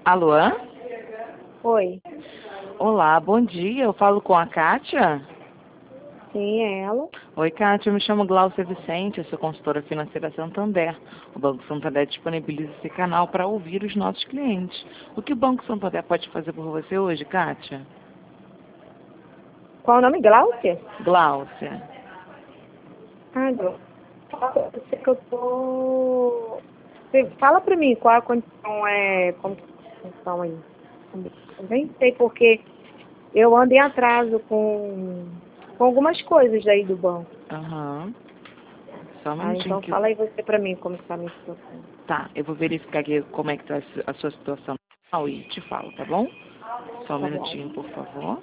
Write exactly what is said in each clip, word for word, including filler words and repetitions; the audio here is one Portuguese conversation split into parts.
Alô? Oi. Olá, bom dia. Eu falo com a Kátia? Sim, é ela. Oi, Kátia. Eu me chamo Glaucia Vicente, eu sou consultora financeira Santander. O Banco Santander disponibiliza esse canal para ouvir os nossos clientes. O que o Banco Santander pode fazer por você hoje, Kátia? Qual o nome? Glaucia? Glaucia. Ah, Glaucia. Eu sei que eu tô... Você fala pra mim qual a condição é... Como que é a condição aí? Eu nem sei porque eu ando em atraso com, com algumas coisas aí do banco. Aham. Só um Ah, minutinho então que eu... fala aí você pra mim como que tá a minha situação. Tá, eu vou verificar aqui como é que tá a su- a sua situação e te falo, tá bom? Só um Tá bom. minutinho, por favor.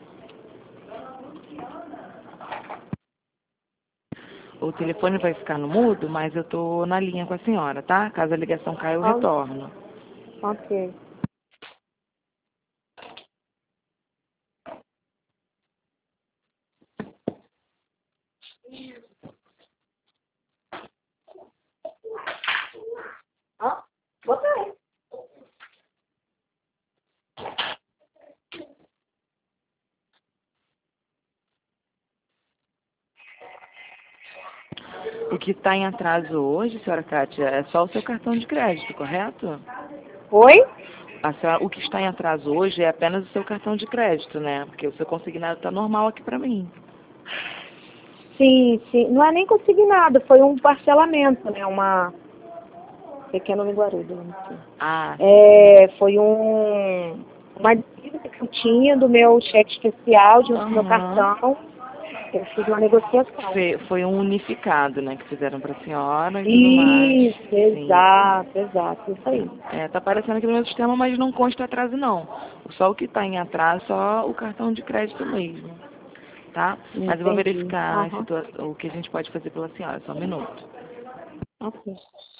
O telefone vai ficar no mudo, mas eu tô na linha com a senhora, tá? Caso a ligação caia, eu Ah, retorno. ok. Ah, bota aí. O que está em atraso hoje, senhora Kátia, é só o seu cartão de crédito, correto? Oi? A senhora, o que está em atraso hoje é apenas o seu cartão de crédito, né? Porque o seu consignado está normal aqui para mim. Sim, sim. Não é nem consignado, foi um parcelamento, né? Uma pequeno linguarudo. Ah, É, foi um, uma dívida que eu tinha do meu cheque especial, junto com o meu aham. cartão. Eu fiz uma negociação. Foi, foi um unificado, né, que fizeram para a senhora e tudo mais. Isso, Sim. exato, exato, isso aí. É, tá aparecendo aqui no meu sistema, mas não consta atraso não. Só o que está em atraso, só o cartão de crédito mesmo, tá? Mas eu vou Entendi. verificar a Aham, situa- o que a gente pode fazer pela senhora, só um minuto. ok.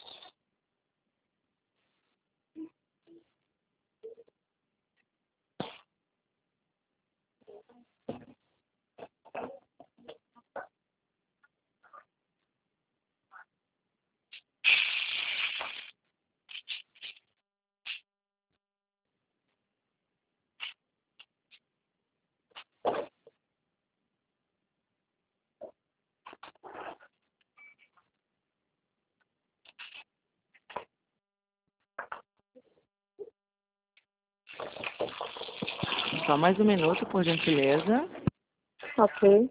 Só mais um minuto, por gentileza. Ok.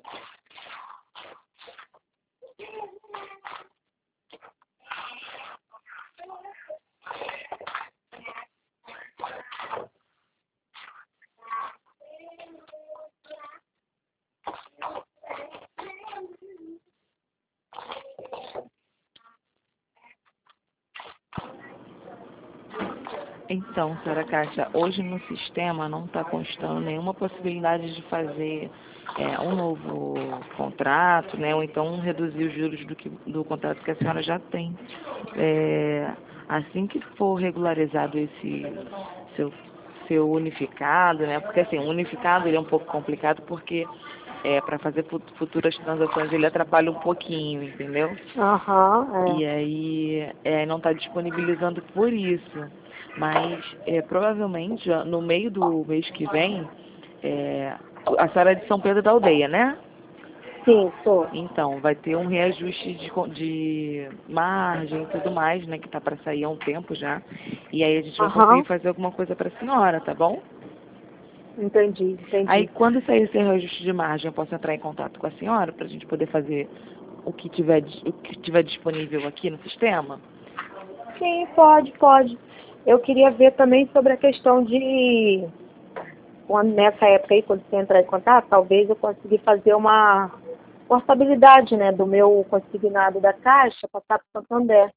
Então, senhora Kátia, hoje no sistema não está constando nenhuma possibilidade de fazer é, um novo contrato, né? Ou então reduzir os juros do, que, do contrato que a senhora já tem. É, assim que for regularizado esse seu, seu unificado, né? Porque assim, o unificado ele é um pouco complicado porque é, para fazer futuras transações ele atrapalha um pouquinho, entendeu? Aham, E é. aí é, não está disponibilizando por isso. Mas é, provavelmente ó, no meio do mês que vem, é, a senhora é de São Pedro da Aldeia, né? Sim, sou. Então, vai ter um reajuste de, co- de margem e tudo mais, né? Que tá para sair há um tempo já. E aí a gente vai conseguir Aham, fazer alguma coisa para a senhora, tá bom? entendi, Aí entendi. quando sair esse reajuste de margem, eu posso entrar em contato com a senhora para a gente poder fazer o que tiver, dis- o que tiver disponível aqui no sistema? Sim, pode, pode. Eu queria ver também sobre a questão de, quando, nessa época aí, quando você entrar em contato, talvez eu consiga fazer uma portabilidade, né, do meu consignado da Caixa, passar para o Santander.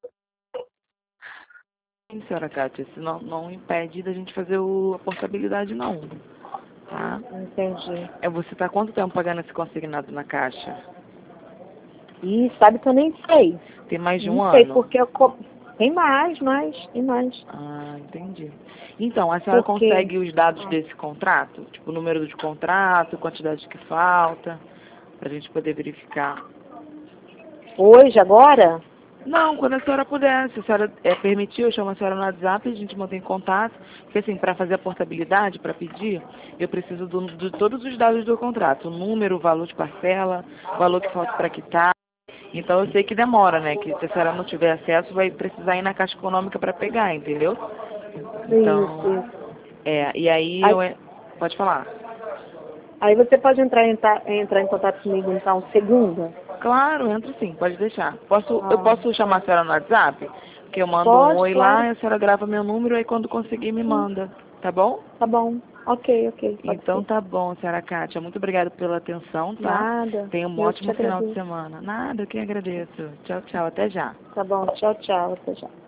Sim, senhora Kátia, isso não, não impede da gente fazer o, a portabilidade, não. Tá? Entendi. É, você está quanto tempo pagando esse consignado na caixa? E sabe que eu nem sei. Tem mais de Não um sei, ano? porque eu... co- tem mais, mais, tem mais. Ah, entendi. Então, a senhora Porque consegue os dados ah, desse contrato? Tipo, o número de contrato, quantidade que falta, para a gente poder verificar. hoje, agora, Não, quando a senhora puder, se a senhora é, permitir, eu chamo a senhora no WhatsApp e a gente mantém contato, porque assim, para fazer a portabilidade, para pedir, eu preciso do, de todos os dados do contrato, o número, o valor de parcela, o valor que falta para quitar. Então eu sei que demora, né? Que se a senhora não tiver acesso, vai precisar ir na Caixa Econômica para pegar, entendeu? Isso, Então, isso. é, e aí Aí, eu... é- Pode falar. aí você pode entrar em, ta- entrar em contato comigo, então, segunda? Claro, entro sim, pode deixar. Posso, eu Ah, posso chamar a senhora no WhatsApp? Que eu mando um pode, oi lá, claro. e a senhora grava meu número, aí quando conseguir me Sim, manda, tá bom? tá bom. Ok, ok, pode Então ser. tá bom, senhora Kátia. Muito obrigada pela atenção, tá? Nada. Tenha um Eu que te ótimo final de agradeço. semana. Nada, eu que agradeço. Tchau, tchau. Até já. Tá bom, tchau, tchau. Até já.